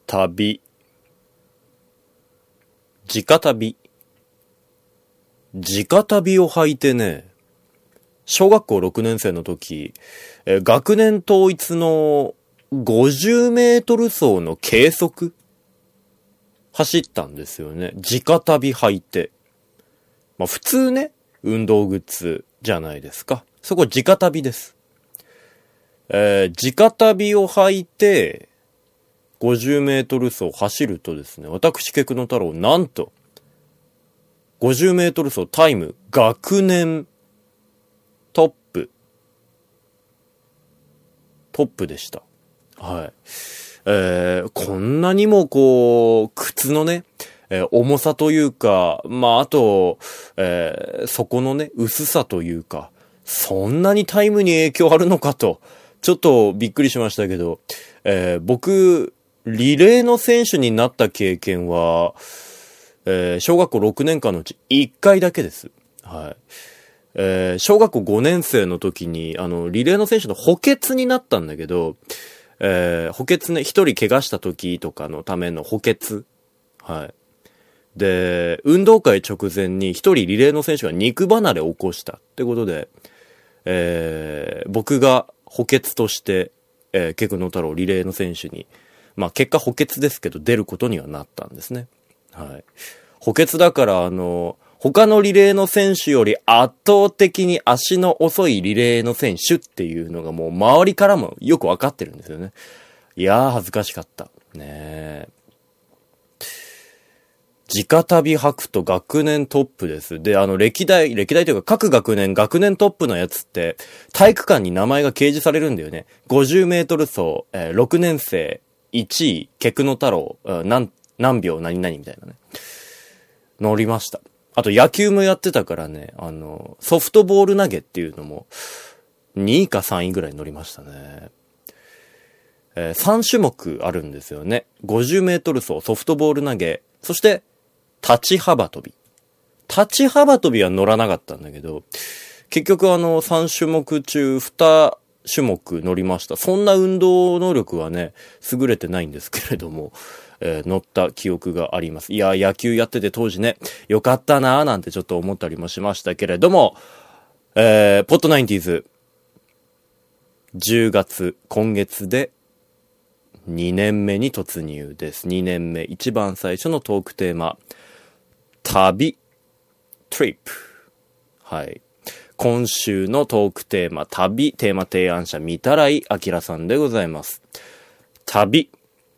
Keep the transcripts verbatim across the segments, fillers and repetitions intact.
旅。直旅。直旅を履いてね、小学校ろくねん生の時、え学年統一のごじゅうメートル走の計測走ったんですよね。直旅履いて。まあ普通ね、運動グッズじゃないですか。そこ直旅です。えー、直旅を履いて、ごじゅうメートル走走るとですね、私、ケクノ太郎、なんと、ごじゅうメートル走タイム、学年、トップ。トップでした。はい。えー、こんなにもこう、靴のね、えー、重さというか、まあ、あと、えー、底のね、薄さというか、そんなにタイムに影響あるのかと、ちょっとびっくりしましたけど、えー、僕、リレーの選手になった経験は、えー、小学校ろくねんかんのうちいっかいだけです。はい。えー、小学校ごねん生の時に、あの、リレーの選手の補欠になったんだけど、えー、補欠ね、一人怪我した時とかのための補欠。はい。で、運動会直前に一人リレーの選手が肉離れを起こしたってことで、えー、僕が補欠として、えー、ケクノ太郎リレーの選手に、まあ結果補欠ですけど出ることにはなったんですね。はい。補欠だから、あの、他のリレーの選手より圧倒的に足の遅いリレーの選手っていうのがもう周りからもよくわかってるんですよね。いやー恥ずかしかった。ねえ。直旅履くと学年トップです。で、あの歴代、歴代というか各学年、学年トップのやつって体育館に名前が掲示されるんだよね。ごじゅうメートル走、えー、ろくねん生いちい、ケクノ太郎、何、何秒何々みたいなね。乗りました。あと野球もやってたからね、あの、ソフトボール投げっていうのもにいかさんいぐらい乗りましたね。えー、さん種目あるんですよね。ごじゅうメートル走、ソフトボール投げ、そして立ち幅跳び。立ち幅跳びは乗らなかったんだけど、結局あのさん種目中に種目乗りました。そんな運動能力はね、優れてないんですけれども、えー、乗った記憶があります。いや、野球やってて当時ね、よかったなーなんてちょっと思ったりもしましたけれども、えー、ポッドナインティーズ、じゅうがつ、今月でにねんめに突入です。にねんめ、一番最初のトークテーマ、旅、トリップ。はい。今週のトークテーマ、旅、テーマ提案者、御手洗明さんでございます。旅。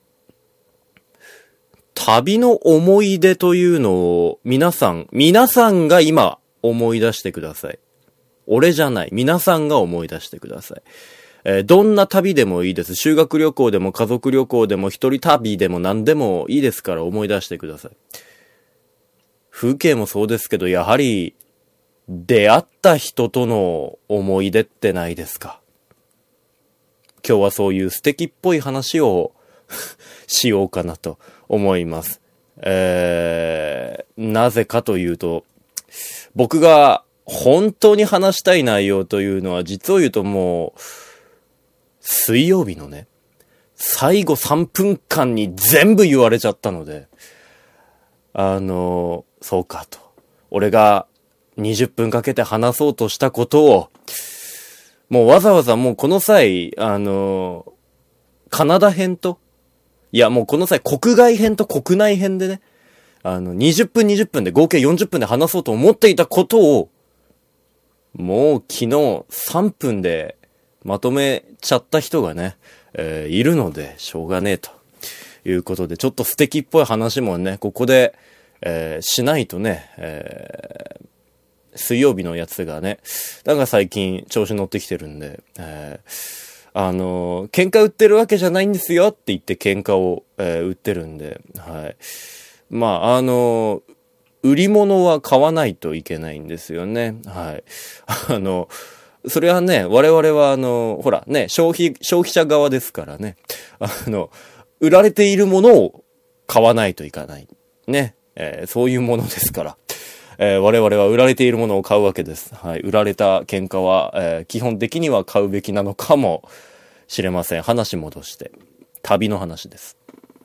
旅の思い出というのを皆さん、皆さんが今思い出してください。俺じゃない。皆さんが思い出してください。えー、どんな旅でもいいです。修学旅行でも家族旅行でも一人旅でも何でもいいですから思い出してください。風景もそうですけど、やはり出会った人との思い出ってないですか。今日はそういう素敵っぽい話をしようかなと思います。えー、なぜかというと、僕が本当に話したい内容というのは実を言うともう、水曜日のね、最後さんぷんかんに全部言われちゃったので、あの、そうかと。俺がにじゅっぷんかけて話そうとしたことを、もうわざわざもうこの際、あの、カナダ編と、いやもうこの際国外編と国内編でね、あの、にじゅっぷんにじゅっぷんで合計よんじゅっぷんで話そうと思っていたことを、もう昨日さんぷんでまとめちゃった人がね、えー、いるのでしょうがねえということで、ちょっと素敵っぽい話もね、ここで、えー、しないとね、えー、水曜日のやつがね、なんか最近調子乗ってきてるんで、えー、あのー、喧嘩売ってるわけじゃないんですよって言って喧嘩を、えー、売ってるんで、はい。まあ、あのー、売り物は買わないといけないんですよね。はい。あの、それはね、我々はあの、ほらね、消費、消費者側ですからね。あの、売られているものを買わないといけない。ね。えー、そういうものですから。えー、我々は売られているものを買うわけです。はい。売られた喧嘩は、えー、基本的には買うべきなのかもしれません。話戻して。旅の話です。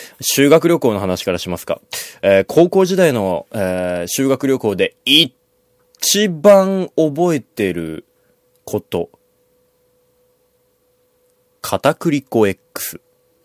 修学旅行の話からしますか。えー、高校時代の、えー、修学旅行で一番覚えてること。片栗粉 X。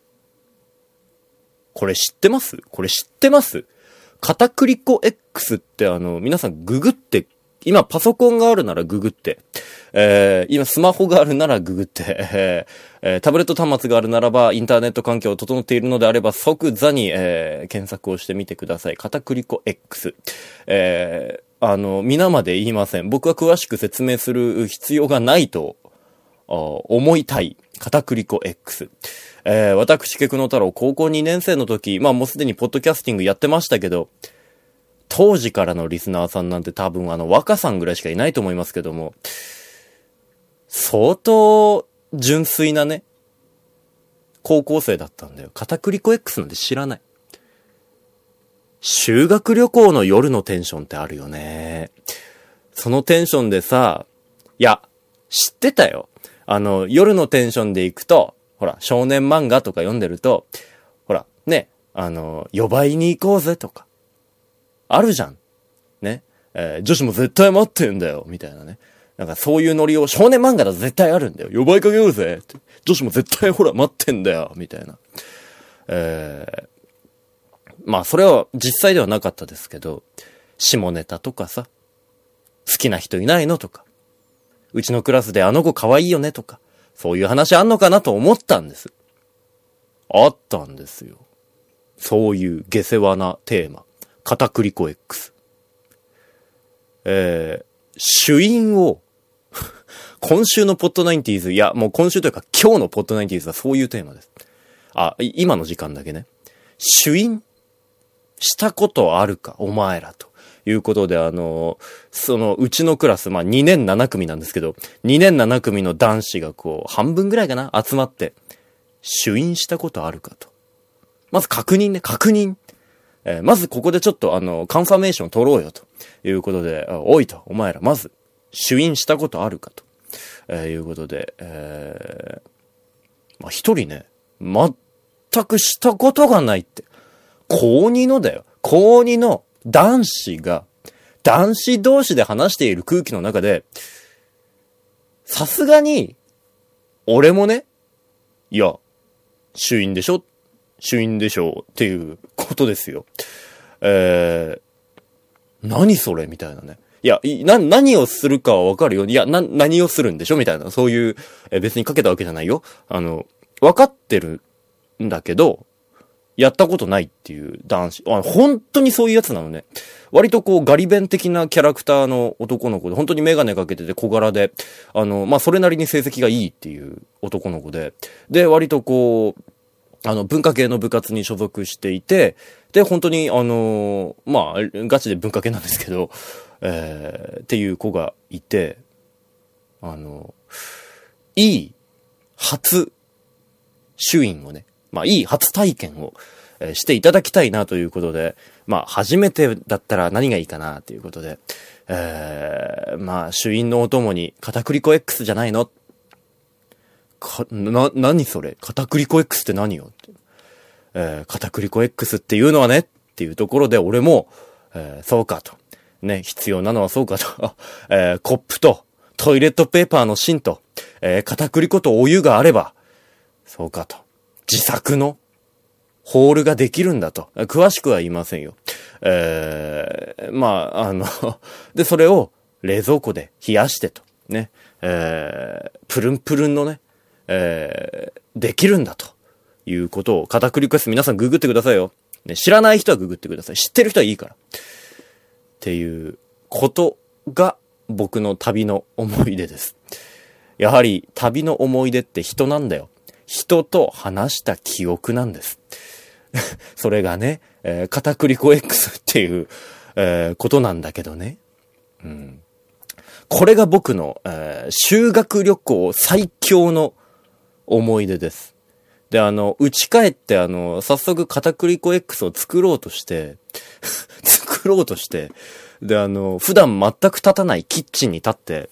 これ知ってますこれ知ってます片栗粉 X ってあの、皆さんググって、今パソコンがあるならググって、えー、今スマホがあるならググって、えーえー、タブレット端末があるならばインターネット環境を整っているのであれば即座に、えー、検索をしてみてください。片栗粉 X。えー、あの、皆まで言いません。僕は詳しく説明する必要がないと思いたい。片栗粉 X。えー、私、ケクノ太郎、高校にねん生の時、まあもうすでにポッドキャスティングやってましたけど、当時からのリスナーさんなんて多分あの若さんぐらいしかいないと思いますけども、相当純粋なね、高校生だったんだよ。片栗粉 X なんて知らない。修学旅行の夜のテンションってあるよね。そのテンションでさ、いや、知ってたよ。あの、夜のテンションで行くと、ほら、少年漫画とか読んでると、ほら、ね、あの、予売に行こうぜとか、あるじゃん。ね。えー、女子も絶対待ってんだよ。みたいなね。なんかそういうノリを少年漫画だと絶対あるんだよ。予売かけようぜ。って女子も絶対ほら待ってんだよ。みたいな。えー、まあそれは実際ではなかったですけど、下ネタとかさ、好きな人いないのとか、うちのクラスであの子可愛いよねとか、そういう話あんのかなと思ったんです。あったんですよ。そういう下世話なテーマ。片栗粉 X。えー、主因を、今週のポッドナインティーズ、いや、もう今週というか今日のポッドナインティーズはそういうテーマです。あ、今の時間だけね。主因したことあるか、お前らと。いうことで、あの、その、うちのクラス、まあ、にねんなな組なんですけど、にねんなな組の男子がこう、半分ぐらいかな集まって、主因したことあるかと。まず確認ね、確認。えー、まずここでちょっとあの、カンファメーション取ろうよということで、おいと、お前ら、まず、主因したことあるかと、えー、いうことで、えー、まあ、一人ね、全くしたことがないって。高にのだよ。高にの男子が、男子同士で話している空気の中で、さすがに、俺もね、いや、主因でしょ主因でしょっていうことですよ。えー、何それみたいなね。いや、な、何をするかはわかるよ。いや、な、何をするんでしょみたいな。そういう、え別にかけたわけじゃないよ。あの、わかってるんだけど、やったことないっていう男子。あ、本当にそういうやつなのね。割とこうガリ弁的なキャラクターの男の子で、本当にメガネかけてて小柄で、あの、まあ、それなりに成績がいいっていう男の子で、で、割とこう、あの、文化系の部活に所属していて、で、本当に、あのー、まあ、ガチで文化系なんですけど、えー、っていう子がいて、あの、いい初主演をね、まあ、いい初体験を、えー、していただきたいなということで、まあ、初めてだったら何がいいかなということで、えー、まあ、主演のお供に片栗粉 X じゃないのか、な、何それ片栗粉 X って何よって、えー、片栗粉 X っていうのはねっていうところで俺も、えー、そうかと。ね、必要なのはそうかと。えー、コップとトイレットペーパーの芯と、えー、片栗粉とお湯があれば、そうかと。自作のホールができるんだと。詳しくは言いませんよ。えー、まあ、あの、で、それを冷蔵庫で冷やしてと。ね。えー、プルンプルンのね、えー、できるんだということを片栗粉 X 皆さんググってくださいよ、ね、知らない人はググってください。知ってる人はいいからっていうことが僕の旅の思い出です。やはり旅の思い出って人なんだよ。人と話した記憶なんですそれがね、えー、片栗粉 X っていう、えー、ことなんだけどね、うん、これが僕の、えー、修学旅行最強の思い出です。で、あの、家帰って、あの、早速片栗粉 X を作ろうとして、作ろうとして、で、あの、普段全く立たないキッチンに立って、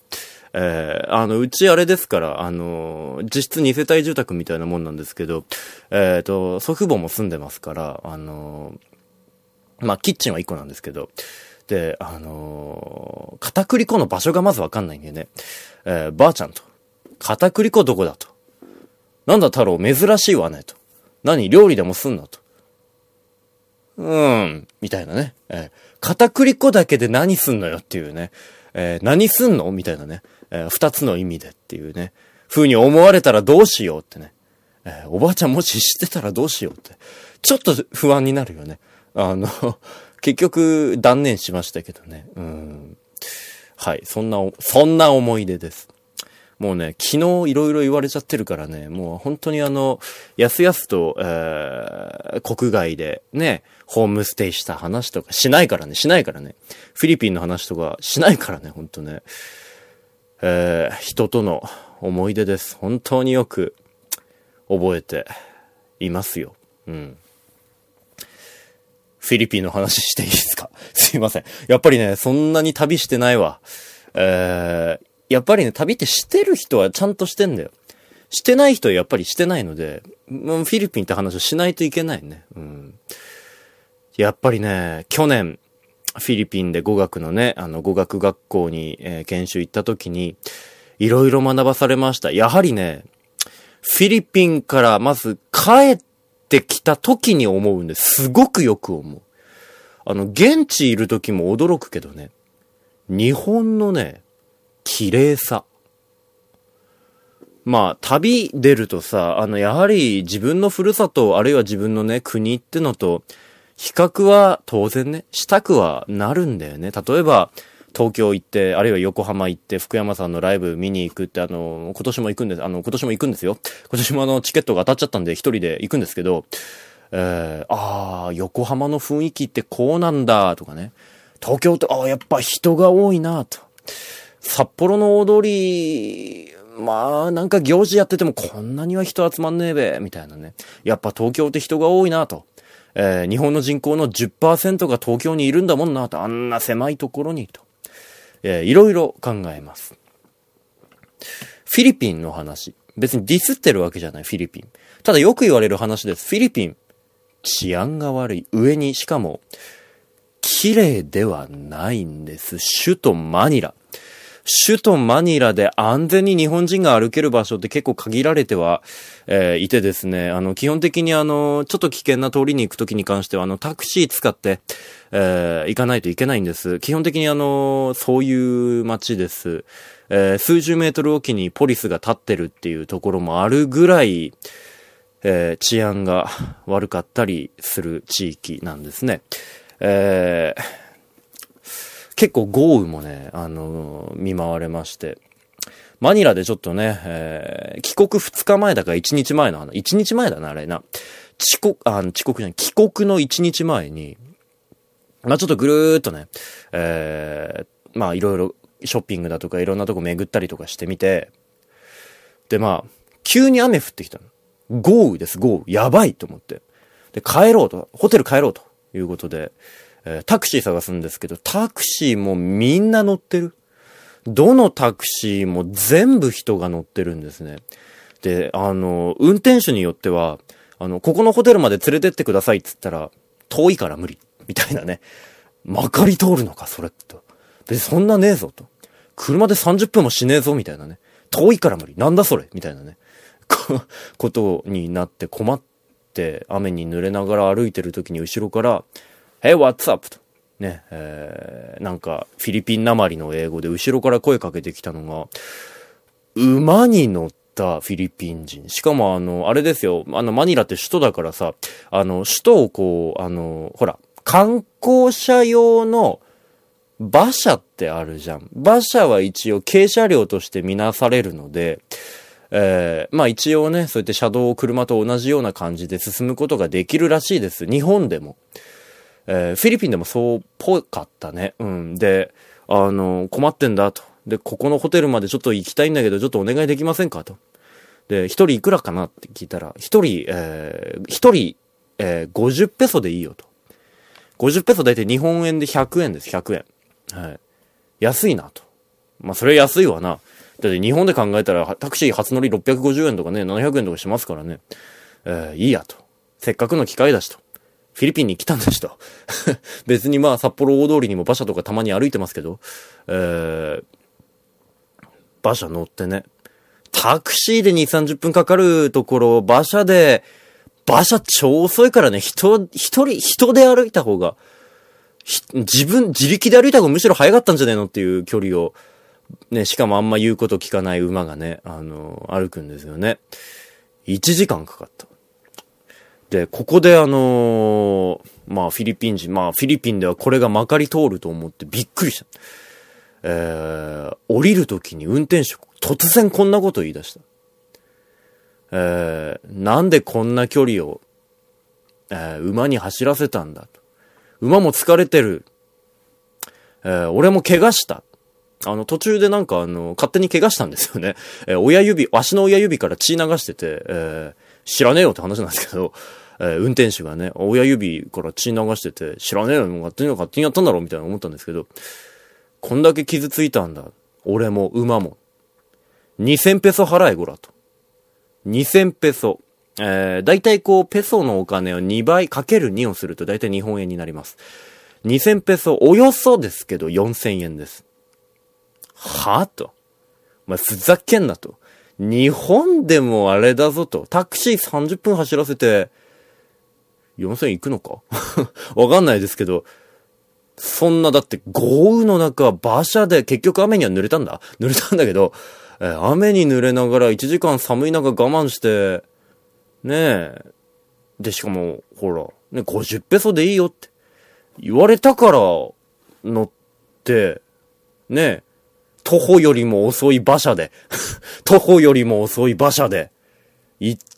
えー、あの、うちあれですから、あの、実質に世帯住宅みたいなもんなんですけど、えっと、祖父母も住んでますから、あの、まあ、キッチンはいっこなんですけど、で、あの、片栗粉の場所がまずわかんないんでね、えー、ばあちゃんと、片栗粉どこだと。なんだ太郎、珍しいわね、と。何、料理でもすんのと。うーん、みたいなね。えー、片栗粉だけで何すんのよっていうね。えー、何すんのみたいなね。えー、二つの意味でっていうね。風に思われたらどうしようってね。えー、おばあちゃんもし知ってたらどうしようって。ちょっと不安になるよね。あの、結局断念しましたけどね。うん。はい。そんな、そんな思い出です。もうね、昨日いろいろ言われちゃってるからね、もう本当にあの、やすやすと、えー、国外でね、ホームステイした話とかしないからね、しないからね。フィリピンの話とかしないからね、本当ね。えー、人との思い出です。本当によく覚えていますよ。うん。フィリピンの話していいですか？すいません。やっぱりね、そんなに旅してないわ。えー、やっぱりね、旅ってしてる人はちゃんとしてんだよ。してない人はやっぱりしてないので、フィリピンって話をしないといけないね。うん。やっぱりね、去年、フィリピンで語学のね、あの語学学校に、えー、研修行った時に、いろいろ学ばされました。やはりね、フィリピンからまず帰ってきた時に思うんです。すごくよく思う。あの、現地いる時も驚くけどね、日本のね、綺麗さ。まあ、旅出るとさ、あの、やはり自分のふるさと、あるいは自分のね、国ってのと、比較は当然ね、したくはなるんだよね。例えば、東京行って、あるいは横浜行って、福山さんのライブ見に行くって、あの、今年も行くんです、あの、今年も行くんですよ。今年もあの、チケットが当たっちゃったんで、一人で行くんですけど、えー、あー、横浜の雰囲気ってこうなんだ、とかね。東京って、あー、やっぱ人が多いな、と。札幌の踊り、まあ、なんか行事やっててもこんなには人集まんねえべ、みたいなね。やっぱ東京って人が多いなと。えー、日本の人口の じゅっパーセント が東京にいるんだもんなと。あんな狭いところにと。えー、いろいろ考えます。フィリピンの話。別にディスってるわけじゃない、フィリピン。ただよく言われる話です。フィリピン、治安が悪い。上に、しかも、綺麗ではないんです。首都マニラ。首都マニラで安全に日本人が歩ける場所って結構限られては、えー、いてですね、あの、基本的にあの、ちょっと危険な通りに行くときに関しては、あの、タクシー使って、えー、行かないといけないんです。基本的にあの、そういう街です。えー、数十メートルおきにポリスが立ってるっていうところもあるぐらい、えー、治安が悪かったりする地域なんですね。えー、結構豪雨もね、あのー、見舞われまして。マニラでちょっとね、えー、帰国ふつかまえだからいちにちまえの話。いちにちまえだな、あれな。遅刻、あ、遅刻じゃない、帰国のいちにちまえに、まあちょっとぐるーっとね、えー、まあいろいろショッピングだとかいろんなとこ巡ったりとかしてみて、でまあ、急に雨降ってきたの。豪雨です、豪雨。やばいと思って。で、帰ろうと、ホテル帰ろうということで、えー、タクシー探すんですけど、タクシーもみんな乗ってる。どのタクシーも全部人が乗ってるんですね。で、あの、運転手によっては、あの、ここのホテルまで連れてってくださいっつったら、遠いから無理。みたいなね。まかり通るのか、それって。で、そんなねえぞと。車でさんじゅっぷんもしねえぞ、みたいなね。遠いから無理。なんだそれみたいなね。ことになって困って、雨に濡れながら歩いてる時に後ろから、Hey, what's up? と。ね、えー、なんか、フィリピンなまりの英語で後ろから声かけてきたのが、馬に乗ったフィリピン人。しかもあの、あれですよ、あの、マニラって首都だからさ、あの、首都をこう、あの、ほら、観光車用の馬車ってあるじゃん。馬車は一応軽車両としてみなされるので、えー、まあ一応ね、そうやって車道を車と同じような感じで進むことができるらしいです。日本でも。えー、フィリピンでもそうっぽかったね。うん。で、あの、困ってんだと。で、ここのホテルまでちょっと行きたいんだけど、ちょっとお願いできませんかと。で、一人いくらかなって聞いたら、一人、えー、一人、えー、ごじゅうペソでいいよと。ごじゅうペソだいたい日本円でひゃくえんです、ひゃくえん。はい。安いなと。まあ、それ安いわな。 だって日本で考えたらタクシー初乗りろっぴゃくごじゅうえんとかね、ななひゃくえんとかしますからね。えー、いいやと。せっかくの機会だしと。フィリピンに来たんだしと。別にまあ札幌大通りにも馬車とかたまに歩いてますけど、えー、馬車乗ってね。タクシーでに、さんじゅっぷんかかるところ、馬車で、馬車超遅いからね、人、一人、人で歩いた方が、自分、自力で歩いた方がむしろ早かったんじゃねえのっていう距離を、ね、しかもあんま言うこと聞かない馬がね、あの、歩くんですよね。いちじかんかかった。で、ここであのー、まあフィリピン人、まあフィリピンではこれがまかり通ると思ってびっくりした。えー、降りるときに運転手、突然こんなこと言い出した。えー、なんでこんな距離を、えー、馬に走らせたんだと。馬も疲れてる。えー、俺も怪我した。あの、途中でなんかあの、勝手に怪我したんですよね。えー、親指、足の親指から血流してて、えー、知らねえよって話なんですけど、えー、運転手がね、親指から血流してて、知らねえよ、もう勝手に勝手にやったんだろうみたいな思ったんですけど、こんだけ傷ついたんだ。俺も馬も。にせんペソ払えごらと。にせんペソ。えー、だいたいこう、ペソのお金をにばいかけるにをするとだいたい日本円になります。にせんペソ、およそですけどよんせんえんです。はぁと。お前ふざけんなと。日本でもあれだぞと。タクシーさんじゅっぷん走らせて、よんせんえんいくのかわかんないですけど、そんなだって豪雨の中、馬車で結局雨には濡れたんだ濡れたんだけど、えー、雨に濡れながらいちじかん寒い中我慢して、ねえ。で、しかも、ほら、ね、ごじゅうペソでいいよって言われたから乗って、ねえ。徒歩よりも遅い馬車で、徒歩よりも遅い馬車で、行って、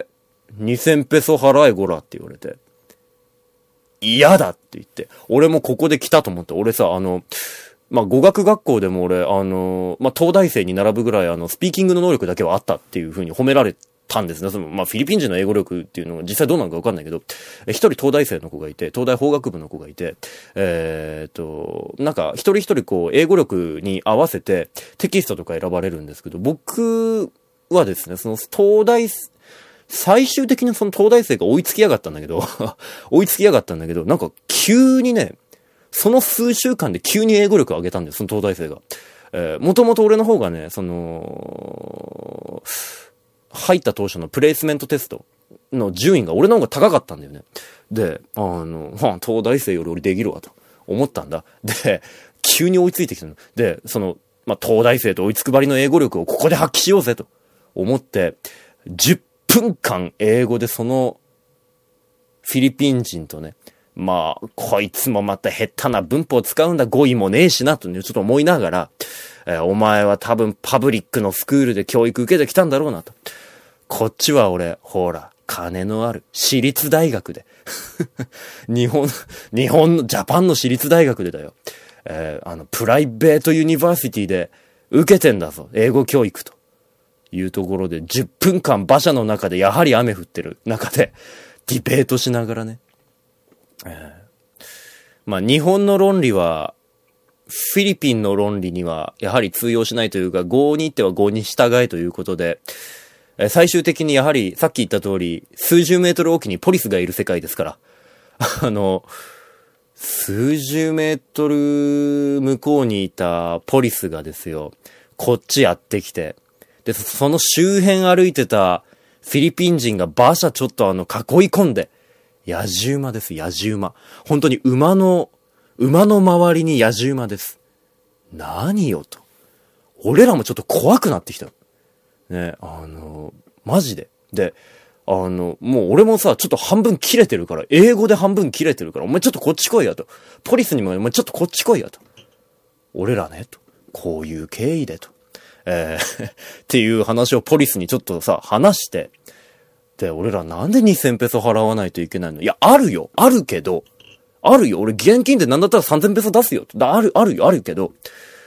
にせんペソ払えごらって言われて、嫌だって言って、俺もここで来たと思って、俺さ、あの、まあ、語学学校でも俺、あの、まあ、東大生に並ぶぐらい、あの、スピーキングの能力だけはあったっていう風に褒められたんですね。その、まあ、フィリピン人の英語力っていうのが実際どうなのかわかんないけど、一人東大生の子がいて、東大法学部の子がいて、えーっと、なんか、一人一人こう、英語力に合わせてテキストとか選ばれるんですけど、僕はですね、その東大、最終的にその東大生が追いつきやがったんだけど、追いつきやがったんだけど、なんか急にね、その数週間で急に英語力を上げたんです、その東大生が。えー、もともと俺の方がね、その、入った当初のプレイスメントテストの順位が俺の方が高かったんだよね。で、あの、まあ、東大生より俺できるわと思ったんだ。で、急に追いついてきたの。で、その、まあ、東大生と追いつくばりの英語力をここで発揮しようぜと思って、じゅっぷんかん英語でその、フィリピン人とね、まあ、こいつもまた下手な文法を使うんだ、語彙もねえしな、とね、ちょっと思いながら、えー、お前は多分パブリックのスクールで教育受けてきたんだろうな、と。こっちは俺、ほら、金のある、私立大学で。日本、日本の、ジャパンの私立大学でだよ。えー、あの、プライベートユニバーシティで受けてんだぞ、英語教育と。いうところで、じゅっぷんかん馬車の中でやはり雨降ってる中で、ディベートしながらね。えー、まあ日本の論理はフィリピンの論理にはやはり通用しないというか、語に言っては語に従えということで、えー、最終的にやはりさっき言った通り数十メートルおきにポリスがいる世界ですからあの数十メートル向こうにいたポリスがですよ、こっちやってきて、でその周辺歩いてたフィリピン人が馬車ちょっとあの囲い込んで、野じ馬です、野じ馬。本当に馬の、馬の周りに野じ馬です。何よと。俺らもちょっと怖くなってきた。ね、あの、マジで。で、あの、もう俺もさ、ちょっと半分切れてるから、英語で半分切れてるから、お前ちょっとこっち来いやと。ポリスにも、お前ちょっとこっち来いやと。俺らね、と。こういう経緯でと。えー、っていう話をポリスにちょっとさ、話して、で、俺らなんでにせんペソ払わないといけないの？いや、あるよ。あるけど。あるよ。俺現金でなんだったらさんぜんペソ出すよ。だ、ある、あるよ。あるけど。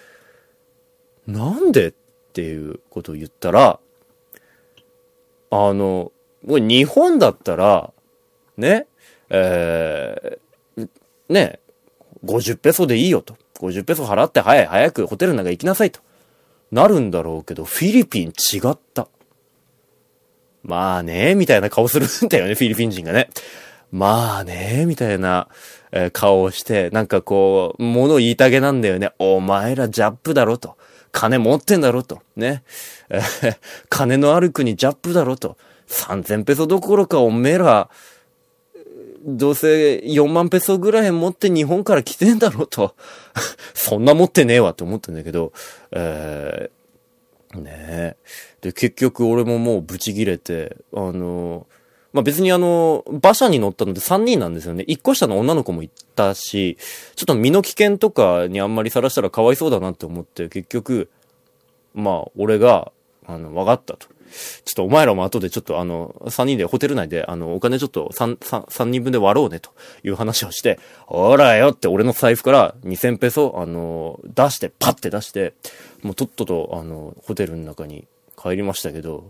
なんでっていうことを言ったら、あの、日本だったら、ね、えー、ね、ごじゅうペソでいいよと。ごじゅうペソ払って早い、早くホテルなんか行きなさいと。 なるんだろうけど、フィリピン違った。まあね、みたいな顔するんだよね、フィリピン人がね。まあね、みたいな、えー、顔をして、なんかこう、物言いたげなんだよね。お前らジャップだろと。金持ってんだろと。ね。えー、金のある国ジャップだろと。さんぜんペソどころかおめえら、どうせよんまんペソぐらい持って日本から来てんだろと。そんな持ってねえわって思ってんだけど、えー、ねえ。で、結局俺ももうブチ切れて、あの、まあ、別にあの、馬車に乗ったのでさんにんなんですよね。いっこ下の女の子もいたし、ちょっと身の危険とかにあんまりさらしたらかわいそうだなって思って、結局、まあ、俺が、あの、わかったと。ちょっとお前らも後でちょっとあの、さんにんでホテル内であの、お金ちょっと3、3、さんにんぶんで割ろうねという話をして、ほらよって俺の財布からにせんペソ、あの、出して、パッて出して、もうとっととあの、ホテルの中に帰りましたけど、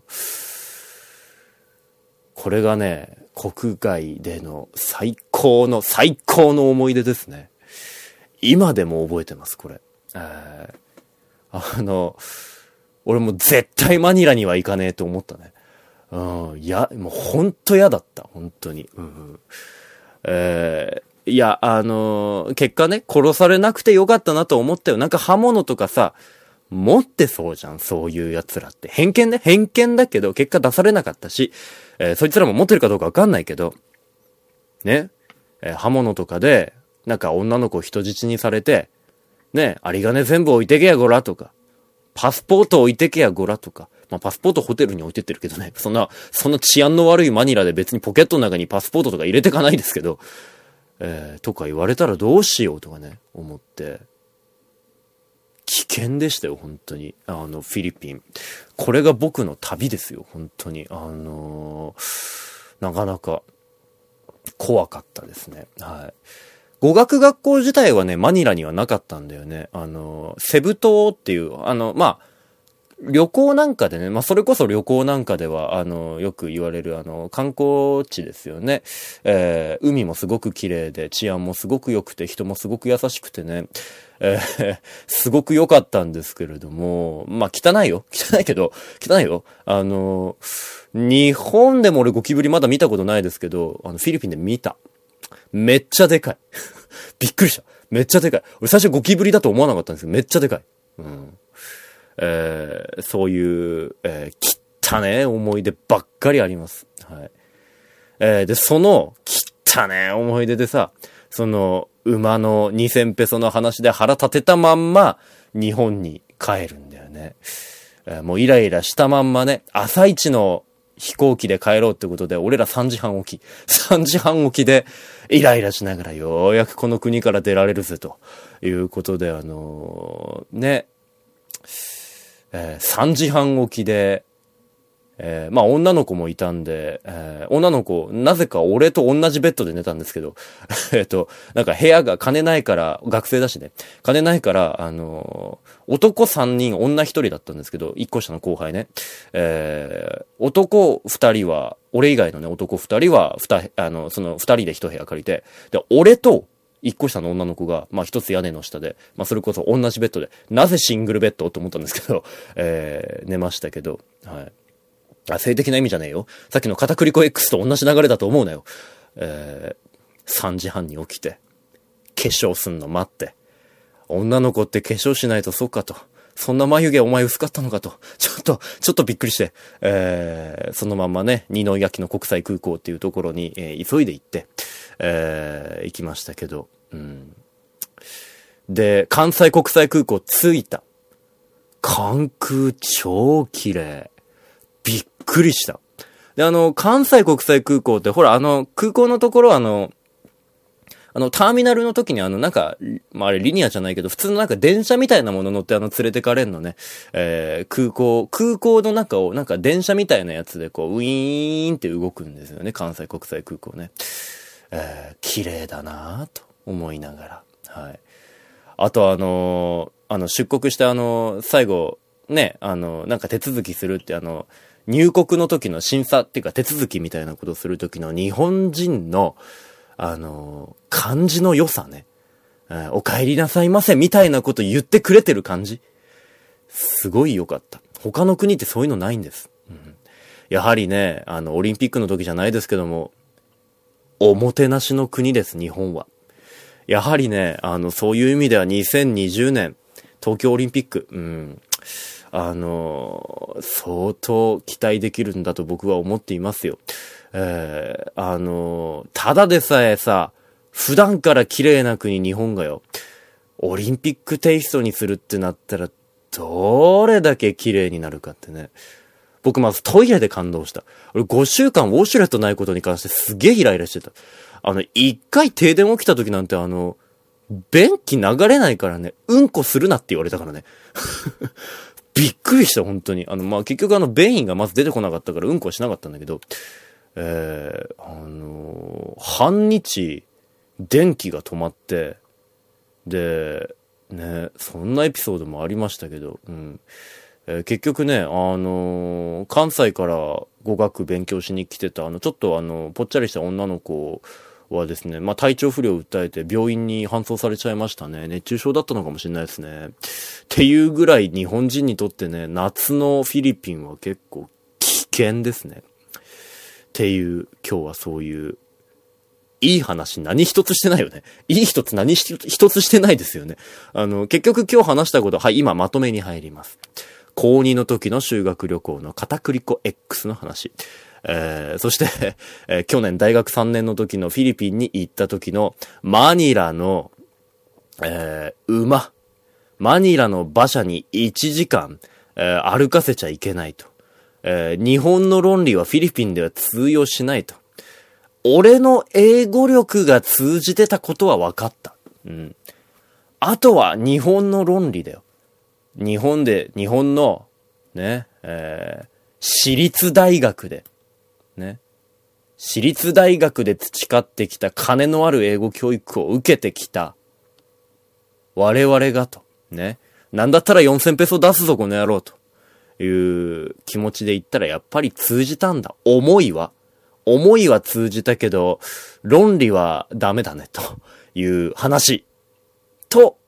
これがね、国外での最高の、最高の思い出ですね。今でも覚えてます、これ。えー、あの、俺も絶対マニラには行かねえと思ったね。うん、いや、もうほんと嫌だった、本当に。うん、えー、いや、あのー、結果ね、殺されなくてよかったなと思ったよ。なんか刃物とかさ、持ってそうじゃん、そういう奴らって。偏見ね、偏見だけど、結果出されなかったし、えー、そいつらも持ってるかどうかわかんないけど、ね、えー、刃物とかで、なんか女の子を人質にされて、ね、有り金全部置いてけやごらとか、パスポート置いてけやごらとか。まあ、パスポートホテルに置いてってるけどね。そんな、そんな治安の悪いマニラで別にポケットの中にパスポートとか入れてかないですけど、えー、とか言われたらどうしようとかね、思って。危険でしたよ、本当に。あの、フィリピン。これが僕の旅ですよ、本当に。あのー、なかなか怖かったですね。はい。語学学校自体はね、マニラにはなかったんだよね。あの、セブ島っていう、あの、まあ、旅行なんかでね、まあ、それこそ旅行なんかでは、あの、よく言われる、あの、観光地ですよね。えー、海もすごく綺麗で、治安もすごく良くて、人もすごく優しくてね、えー、すごく良かったんですけれども、まあ、汚いよ。汚いけど、汚いよ。あの、日本でも俺ゴキブリまだ見たことないですけど、あの、フィリピンで見た。めっちゃでかい。びっくりした。めっちゃでかい。俺最初ゴキブリだと思わなかったんですけど、めっちゃでかい。うん。えー、そういう、えー、汚ね思い出ばっかりあります。はい。えー、で、その、汚ね思い出でさ、その、馬のにせんペソの話で腹立てたまんま、日本に帰るんだよね。えー、もうイライラしたまんまね、朝一の飛行機で帰ろうってことで、俺らさんじはん起き。さんじはん起きで、イライラしながらようやくこの国から出られるぜ、ということで、あのー、ね、えー、さんじはん起きで、えー、まあ女の子もいたんで、えー、女の子、なぜか俺と同じベッドで寝たんですけど、えっと、なんか部屋が金ないから、学生だしね、金ないから、あのー、男さんにん、女ひとりだったんですけど、いっこ下の後輩ね、えー、男ふたりは、俺以外のね、男ふたりは、ふた、あの、そのふたりで一部屋借りて、で、俺と、一個下の女の子が、まあ一つ屋根の下で、まあそれこそ同じベッドで、なぜシングルベッドと思ったんですけど、えー、寝ましたけど、はい。あ、性的な意味じゃねえよ。さっきの片栗粉 X と同じ流れだと思うなよ。えー、さんじはんに起きて、化粧すんの待って、女の子って化粧しないとそうかと。そんな眉毛お前薄かったのかと。ちょっと、ちょっとびっくりして、えー、そのまんまね、二ノ垣の国際空港っていうところに、えー、急いで行って、えー、行きましたけど、うん。で、関西国際空港着いた。関空超綺麗。びっくりした。で、あの、関西国際空港って、ほら、あの、空港のところあの、あの、ターミナルの時にあの、なんか、まあ、あれリニアじゃないけど、普通のなんか電車みたいなもの乗ってあの、連れてかれんのね。えー、空港、空港の中をなんか電車みたいなやつでこう、ウィーンって動くんですよね。関西国際空港ね。えー、綺麗だなぁと思いながら。はい。あとあのー、あの、出国してあの、最後、ね、あの、なんか手続きするってあの、入国の時の審査っていうか手続きみたいなことをする時の日本人の、あの、感じの良さね。えー、お帰りなさいませみたいなこと言ってくれてる感じ。 すごい良かった。他の国ってそういうのないんです。うん、やはりね、あの、オリンピックの時じゃないですけども、おもてなしの国です、日本は。やはりね、あの、そういう意味ではにせんにじゅうねん、東京オリンピック、うん、あの、相当期待できるんだと僕は思っていますよ。えー、あの、ただでさえさ、普段から綺麗な国日本がよ、オリンピックテイストにするってなったら、どれだけ綺麗になるかってね。僕まずトイレで感動した。俺ごしゅうかんウォシュレットないことに関してすげえイライラしてた。あの、一回停電起きた時なんてあの、便器流れないからね、うんこするなって言われたからね。びっくりした、本当に。あの、まあ、結局あの、便意がまず出てこなかったからうんこはしなかったんだけど、えー、あのー、半日、電気が止まって、で、ね、そんなエピソードもありましたけど、うん。えー、結局ね、あのー、関西から語学勉強しに来てた、あの、ちょっとあの、ぽっちゃりした女の子はですね、まあ、体調不良を訴えて病院に搬送されちゃいましたね。熱中症だったのかもしれないですね。っていうぐらい日本人にとってね、夏のフィリピンは結構危険ですね。っていう、今日はそういう、いい話何一つしてないよね。いい一つ何一つしてないですよね。あの、結局今日話したこと、はい、今まとめに入ります。高にの時の修学旅行の片栗粉 X の話。えー、そして、えー、去年大学さんねんの時のフィリピンに行った時のマニラの、えー、馬。マニラの馬車にいちじかん、えー、歩かせちゃいけないと。えー、日本の論理はフィリピンでは通用しないと。俺の英語力が通じてたことは分かった。うん。あとは日本の論理だよ。日本で、日本の、ね、えー、私立大学で、ね、私立大学で培ってきた金のある英語教育を受けてきた、我々がと、ね、なんだったらよんせんペソ出すぞこの野郎という気持ちで言ったらやっぱり通じたんだ。思いは、思いは通じたけど、論理はダメだねという話と、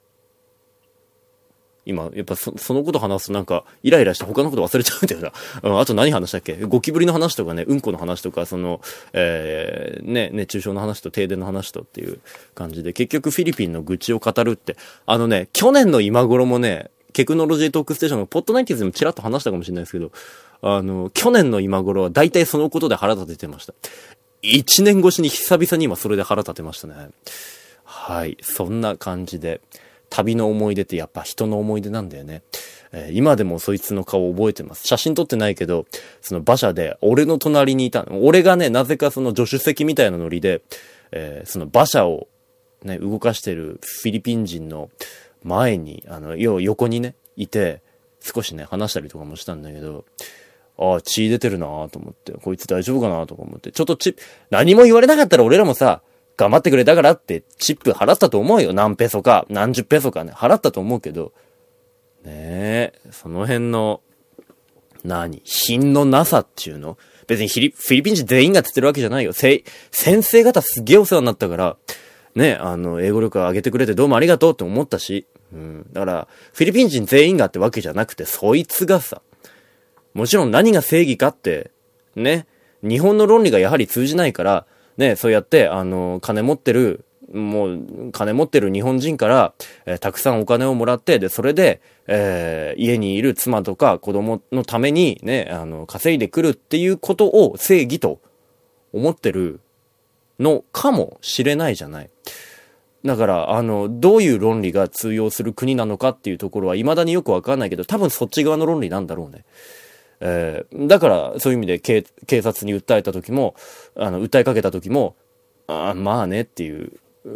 今、やっぱそ、そのこと話すとなんか、イライラして他のこと忘れちゃうんだよな。うん、あと何話したっけ？ゴキブリの話とかね、うんこの話とか、その、えー、ね、熱中症の話と停電の話とっていう感じで、結局フィリピンの愚痴を語るって、あのね、去年の今頃もね、テクノロジートークステーションのポッドナインティーズでもちらっと話したかもしれないですけど、あの、去年の今頃は大体そのことで腹立ててました。一年越しに久々に今それで腹立てましたね。はい、そんな感じで、旅の思い出ってやっぱ人の思い出なんだよね。えー、今でもそいつの顔を覚えてます。写真撮ってないけど、その馬車で俺の隣にいたの。俺がね、なぜかその助手席みたいなノリで、えー、その馬車をね、動かしてるフィリピン人の前に、あの、要横にね、いて、少しね、話したりとかもしたんだけど、ああ、血出てるなぁと思って、こいつ大丈夫かなとか思って、ちょっとチップ、何も言われなかったら俺らもさ、頑張ってくれたからってチップ払ったと思うよ。何ペソか、何十ペソかね、払ったと思うけど、ねえ、その辺の、何品のなさっていうの別にフィリ、フィリピン人全員がつってるわけじゃないよ。せい、先生方すげえお世話になったから、ね、あの、英語力上げてくれてどうもありがとうって思ったし、うん。だから、フィリピン人全員がってわけじゃなくて、そいつがさ、もちろん何が正義かって、ね、日本の論理がやはり通じないから、ね、そうやって、あの、金持ってる、もう、金持ってる日本人から、えー、たくさんお金をもらって、で、それで、えー、家にいる妻とか子供のためにね、あの、稼いでくるっていうことを正義と思ってるのかもしれないじゃない。だから、あの、どういう論理が通用する国なのかっていうところは未だによくわかんないけど、多分そっち側の論理なんだろうね。えー、だから、そういう意味で警、警察に訴えた時も、あの、訴えかけた時も、あまあねっていう、うん、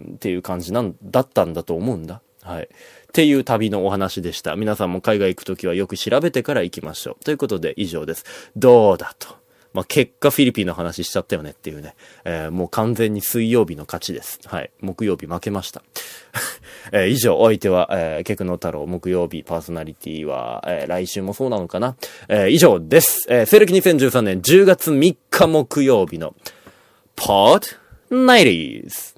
っていう感じなんだったんだと思うんだ。はい。っていう旅のお話でした。皆さんも海外行くときはよく調べてから行きましょう。ということで以上です。どうだと。まあ、結果フィリピンの話しちゃったよねっていうね。えー、もう完全に水曜日の勝ちです。はい。木曜日負けました。えー、以上、お相手は、えー、ケクノ太郎木曜日パーソナリティは、えー、来週もそうなのかな。えー、以上です。えー、西暦にせんじゅうさんねんじゅうがつみっか木曜日のポッドナインティーズ。